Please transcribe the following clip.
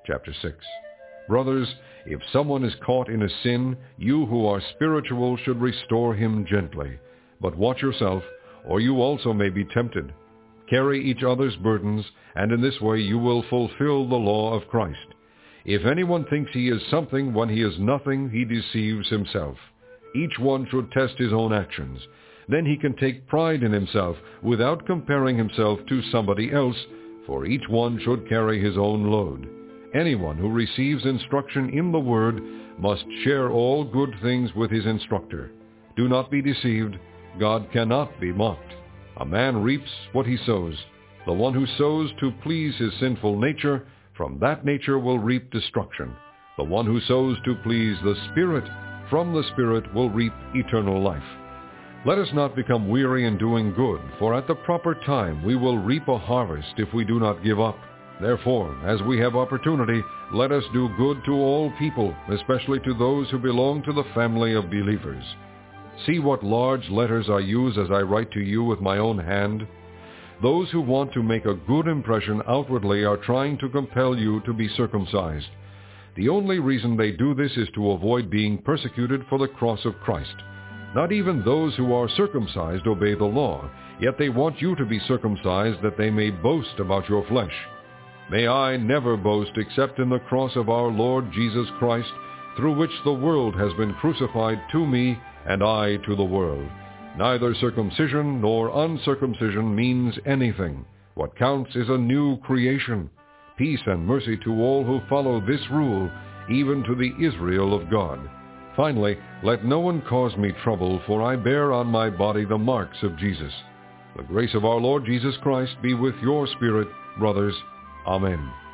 chapter 6. Brothers, if someone is caught in a sin, you who are spiritual should restore him gently. But watch yourself, or you also may be tempted. Carry each other's burdens, and in this way you will fulfill the law of Christ. If anyone thinks he is something when he is nothing, he deceives himself. Each one should test his own actions. Then he can take pride in himself without comparing himself to somebody else, for each one should carry his own load. Anyone who receives instruction in the Word must share all good things with his instructor. Do not be deceived. God cannot be mocked. A man reaps what he sows. The one who sows to please his sinful nature, from that nature will reap destruction. The one who sows to please the Spirit, from the Spirit will reap eternal life. Let us not become weary in doing good, for at the proper time we will reap a harvest if we do not give up. Therefore, as we have opportunity, let us do good to all people, especially to those who belong to the family of believers. See what large letters I use as I write to you with my own hand. Those who want to make a good impression outwardly are trying to compel you to be circumcised. The only reason they do this is to avoid being persecuted for the cross of Christ. Not even those who are circumcised obey the law, yet they want you to be circumcised that they may boast about your flesh. May I never boast except in the cross of our Lord Jesus Christ, through which the world has been crucified to me and I to the world. Neither circumcision nor uncircumcision means anything. What counts is a new creation. Peace and mercy to all who follow this rule, even to the Israel of God. Finally, let no one cause me trouble, for I bear on my body the marks of Jesus. The grace of our Lord Jesus Christ be with your spirit, brothers. Amen.